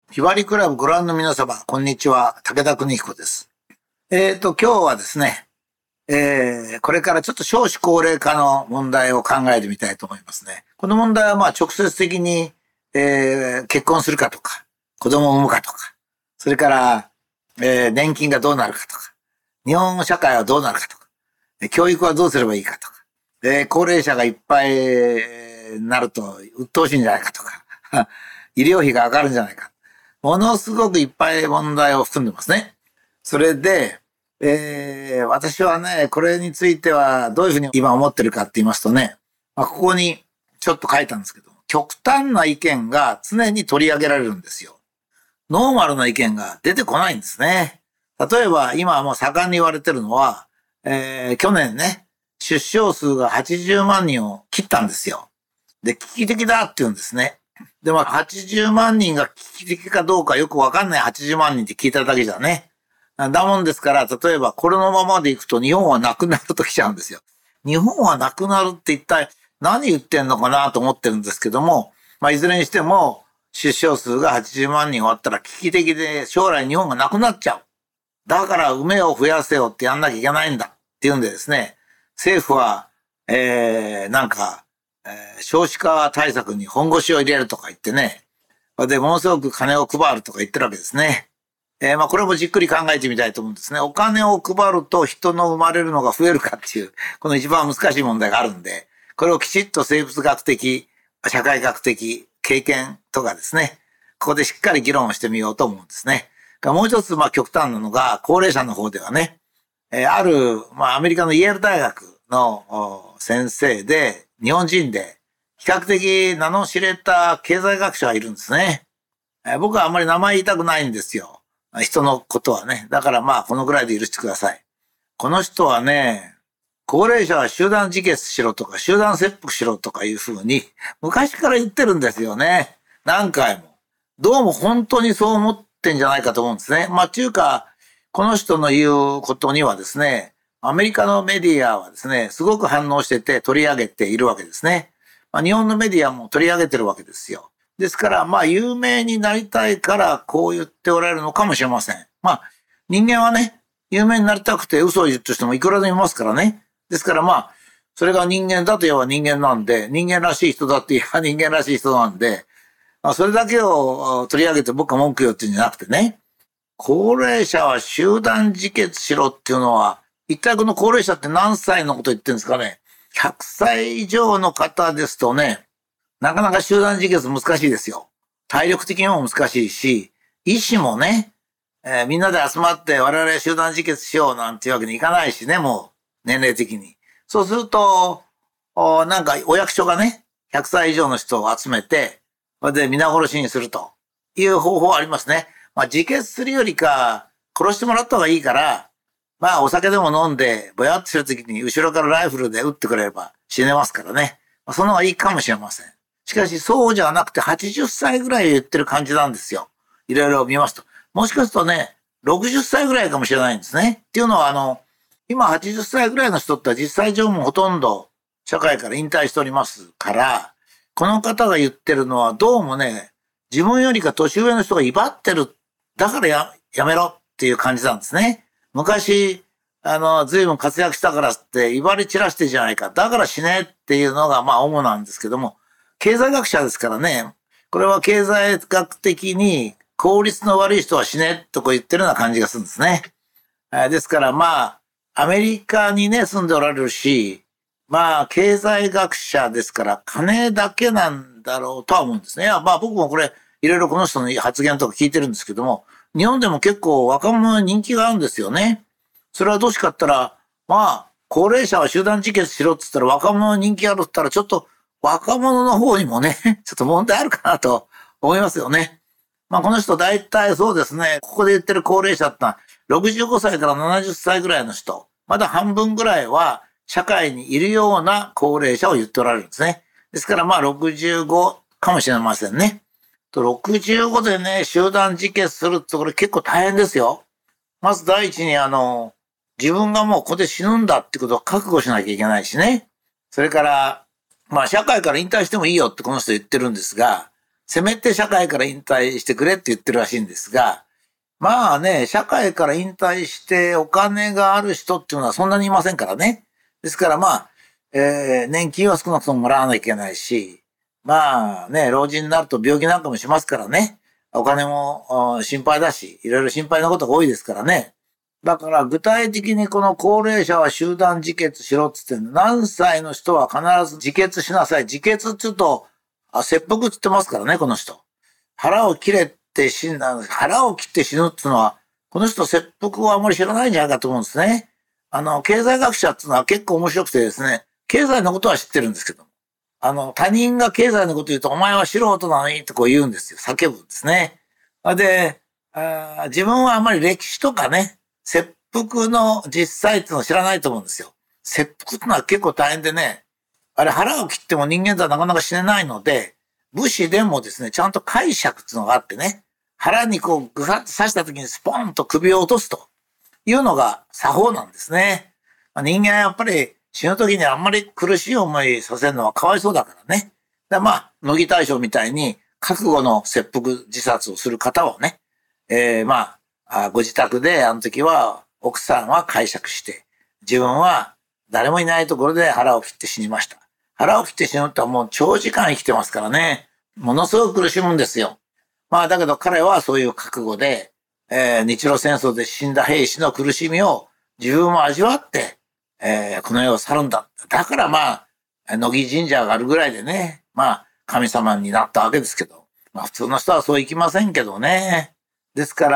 ひばりクラブご覧の皆様、こんにちは。武田邦彦です。今日はですね、これからちょっと少子高齢化の問題を考えてみたいと思いますね。この問題は直接的に、結婚するかとか、子供を産むかとか、それから、年金がどうなるかとか、日本社会はどうなるかとか、教育はどうすればいいかとか、高齢者がいっぱいなると鬱陶しいんじゃないかとか、医療費が上がるんじゃないか。ものすごくいっぱい問題を含んでますね。それで、私はね、これについてはどういうふうに今思ってるかって言いますとね、ここにちょっと書いたんですけど、極端な意見が常に取り上げられるんですよ。ノーマルな意見が出てこないんですね。例えば今はもう盛んに言われてるのは、去年ね、出生数が80万人を切ったんですよ。で、危機的だって言うんですね。で、80万人が危機的かどうかよくわかんない80万人って聞いただけじゃね。だもんですから、例えばこれのままでいくと日本はなくなるときちゃうんですよ。日本はなくなるって一体何言ってんのかなと思ってるんですけども、いずれにしても出生数が80万人終わったら危機的で将来日本がなくなっちゃう。だから埋めを増やせよってやんなきゃいけないんだっていうんでですね、政府は、少子化対策に本腰を入れるとか言ってね、で、ものすごく金を配るとか言ってるわけですね。これもじっくり考えてみたいと思うんですね。お金を配ると人の生まれるのが増えるかっていう、この一番難しい問題があるんで、これをきちっと生物学的、社会学的経験とかですね、ここでしっかり議論をしてみようと思うんですね。もう一つ、極端なのが、高齢者の方ではね、ある、アメリカのイェール大学の先生で、日本人で、比較的名の知れた経済学者がいるんですね。僕はあんまり名前言いたくないんですよ。人のことはね。だからこのぐらいで許してください。この人はね、高齢者は集団自決しろとか、集団切腹しろとかいうふうに、昔から言ってるんですよね。何回も。どうも本当にそう思ってんじゃないかと思うんですね。っていうか、この人の言うことにはですね、アメリカのメディアはですね、すごく反応してて取り上げているわけですね。日本のメディアも取り上げてるわけですよ。ですから、有名になりたいからこう言っておられるのかもしれません。人間はね、有名になりたくて嘘を言ってる人もいくらでもいますからね。ですからそれが人間だと言えば人間なんで、人間らしい人だって言えば人間らしい人なんで、それだけを取り上げて僕は文句言ってるんじゃなくてね、高齢者は集団自決しろっていうのは、一体この高齢者って何歳のこと言ってるんですかね。100歳以上の方ですとね、なかなか集団自決難しいですよ。体力的にも難しいし、意思もね、みんなで集まって我々集団自決しようなんていうわけにいかないしね、もう年齢的に。そうすると、お役所がね、100歳以上の人を集めて、で皆殺しにするという方法ありますね。自決するよりか、殺してもらった方がいいから、お酒でも飲んで、ぼやっとするときに後ろからライフルで撃ってくれれば死ねますからね。その方がいいかもしれません。しかし、そうじゃなくて80歳ぐらい言ってる感じなんですよ。いろいろ見ますと。もしかするとね、60歳ぐらいかもしれないんですね。っていうのは、今80歳ぐらいの人って実際上もほとんど社会から引退しておりますから、この方が言ってるのはどうもね、自分よりか年上の人が威張ってる。だからやめろっていう感じなんですね。昔、随分活躍したからって威張り散らしてじゃないか。だから死ねっていうのが主なんですけども、経済学者ですからね、これは経済学的に効率の悪い人は死ねとこう言ってるような感じがするんですね。ですからアメリカにね、住んでおられるし、経済学者ですから金だけなんだろうとは思うんですね。僕もこれ、いろいろこの人の発言とか聞いてるんですけども、日本でも結構若者に人気があるんですよね。それはどうしかったら、高齢者は集団自決しろって言ったら若者に人気あるって言ったらちょっと若者の方にもね、ちょっと問題あるかなと思いますよね。この人大体そうですね、ここで言ってる高齢者ってのは65歳から70歳ぐらいの人、まだ半分ぐらいは社会にいるような高齢者を言っておられるんですね。ですから65かもしれませんね。65でね、集団自決するってこれ結構大変ですよ。まず第一に自分がもうここで死ぬんだってことを覚悟しなきゃいけないしね。それから、社会から引退してもいいよってこの人言ってるんですが、 せめて社会から引退してくれって言ってるらしいんですが、まあね、社会から引退してお金がある人っていうのはそんなにいませんからね。ですからまあ、年金は少なくとももらわなきゃいけないし、まあね、老人になると病気なんかもしますからね。お金も心配だし、いろいろ心配なことが多いですからね。だから具体的にこの高齢者は集団自決しろって言ってんの。何歳の人は必ず自決しなさい。自決って言うと、切腹って言ってますからね、この人。腹を切って死ぬっていうのは、この人切腹をあまり知らないんじゃないかと思うんですね。経済学者っていうのは結構面白くてですね、経済のことは知ってるんですけど、他人が経済のこと言うと、お前は素人なのにってこう言うんですよ。叫ぶんですね。で、自分はあまり歴史とかね、切腹の実際っていうのを知らないと思うんですよ。切腹っていうのは結構大変でね、あれ腹を切っても人間とはなかなか死ねないので、武士でもですね、ちゃんと解釈っていうのがあってね、腹にこうグハッと刺した時にスポンと首を落とすというのが作法なんですね。人間はやっぱり死ぬ時にあんまり苦しい思いさせるのはかわいそうだからね。まあ、乃木大将みたいに覚悟の切腹自殺をする方をね、まあ、ご自宅であの時は奥さんは解釈して、自分は誰もいないところで腹を切って死にました。腹を切って死ぬってもう長時間生きてますからね。ものすごく苦しむんですよ。まあだけど彼はそういう覚悟で、日露戦争で死んだ兵士の苦しみを自分も味わって、この世を去るんだ。だからまあ、乃木神社があるぐらいでね、まあ神様になったわけですけど、まあ普通の人はそういきませんけどね。ですから、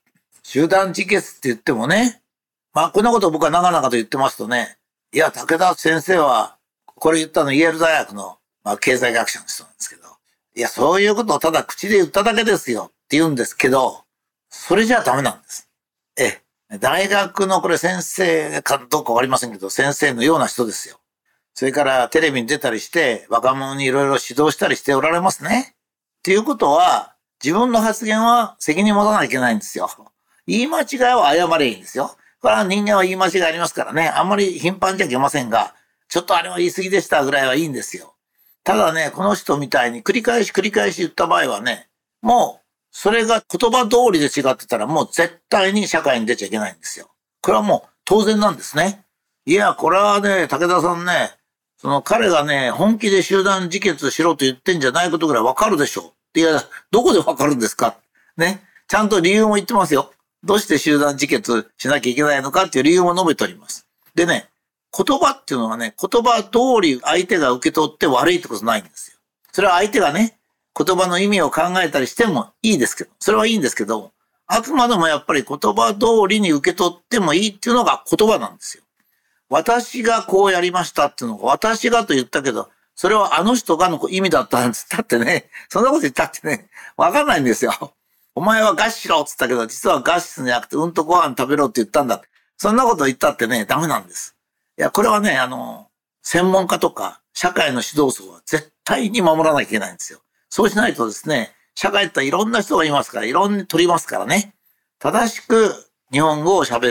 集団自決って言ってもね、まあこんなことを僕は長々と言ってますとね、いや、武田先生は、これ言ったのイェール大学の、まあ、経済学者の人なんですけど、いや、そういうことをただ口で言っただけですよって言うんですけど、それじゃダメなんです。大学のこれ先生かどうかわかりませんけど、先生のような人ですよ。それからテレビに出たりして、若者にいろいろ指導したりしておられますね。っていうことは、自分の発言は責任持たなきゃいけないんですよ。言い間違いは謝ればいいんですよ。これは人間は言い間違いありますからね。あんまり頻繁じゃいけませんが、ちょっとあれは言い過ぎでしたぐらいはいいんですよ。ただね、この人みたいに繰り返し言った場合はね、もう、それが言葉通りで違ってたらもう絶対に社会に出ちゃいけないんですよ。これはもう当然なんですね。いや、これはね、武田さんね、その彼がね、本気で集団自決しろと言ってんじゃないことぐらいわかるでしょう。いや、どこでわかるんですかね。ちゃんと理由も言ってますよ。どうして集団自決しなきゃいけないのかっていう理由も述べております。でね、言葉っていうのはね、言葉通り相手が受け取って悪いってことないんですよ。それは相手がね、言葉の意味を考えたりしてもいいですけど、それはいいんですけど、あくまでもやっぱり言葉通りに受け取ってもいいっていうのが言葉なんですよ。私がこうやりましたっていうのが、私がと言ったけど、それはあの人がの意味だったんつったってね、そんなこと言ったってね、わかんないんですよ。お前は餓死しろって言ったけど、実は餓死じゃなくて、うんとご飯食べろって言ったんだ。そんなこと言ったってね、ダメなんです。いや、これはね、専門家とか、社会の指導層は絶対に守らなきゃいけないんですよ。そうしないとですね、社会っていろんな人がいますから、いろんな取りますからね。正しく日本語を喋って、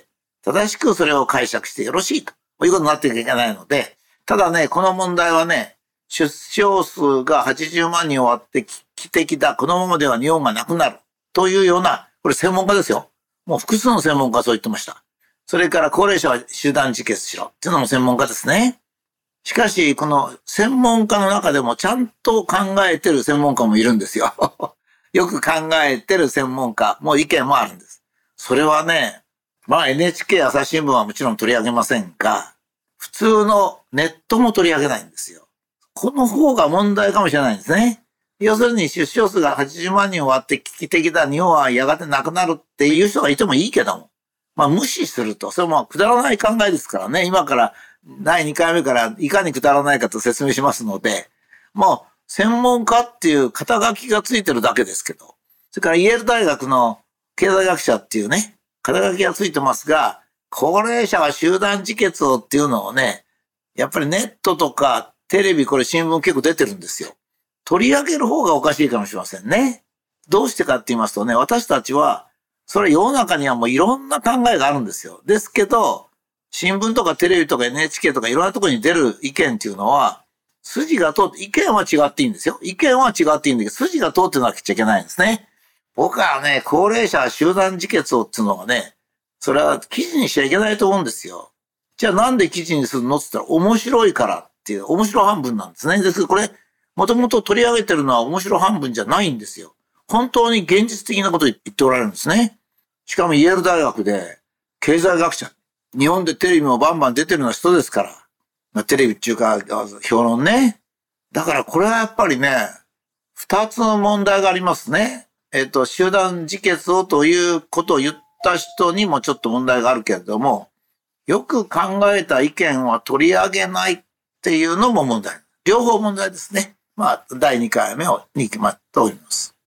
正しくそれを解釈してよろしいということになっていけないので、ただね、この問題はね、出生数が80万人終わって危機的だ。このままでは日本がなくなる。というような、これ専門家ですよ。もう複数の専門家はそう言ってました。それから高齢者は集団自決しろ。っていうのも専門家ですね。しかし、この専門家の中でもちゃんと考えてる専門家もいるんですよ。よく考えてる専門家も意見もあるんです。それはね、まあ NHK 朝日新聞はもちろん取り上げませんが、普通のネットも取り上げないんですよ。この方が問題かもしれないんですね。要するに出生数が80万人終わって危機的だ、日本はやがてなくなるっていう人がいてもいいけども、まあ無視すると、それもくだらない考えですからね、今から第2回目からいかにくだらないかと説明しますので、もう専門家っていう肩書きがついてるだけですけど、それからイェール大学の経済学者っていうね、肩書きがついてますが、高齢者が集団自決をっていうのをね、やっぱりネットとかテレビ、これ新聞結構出てるんですよ。取り上げる方がおかしいかもしれませんね。どうしてかって言いますとね、私たちは、それ世の中にはもういろんな考えがあるんですよ。ですけど、新聞とかテレビとか NHK とかいろんなところに出る意見っていうのは、 筋が通って、意見は違っていいんですよ。意見は違っていいんだけど、筋が通ってなくちゃいけないんですね。僕はね、高齢者集団自決をっていうのはね、それは記事にしちゃいけないと思うんですよ。じゃあなんで記事にするのって言ったら面白いからっていう面白半分なんですね。ですけどこれ、もともと取り上げてるのは面白半分じゃないんですよ。本当に現実的なことを言っておられるんですね。しかもイェール大学で経済学者、日本でテレビもバンバン出てるような人ですから。まあ、テレビっていうか、評論ね。だからこれはやっぱりね、二つの問題がありますね。集団自決をということを言った人にもちょっと問題があるけれども、よく考えた意見は取り上げないっていうのも問題。両方問題ですね。まあ、第2回目に決まっております。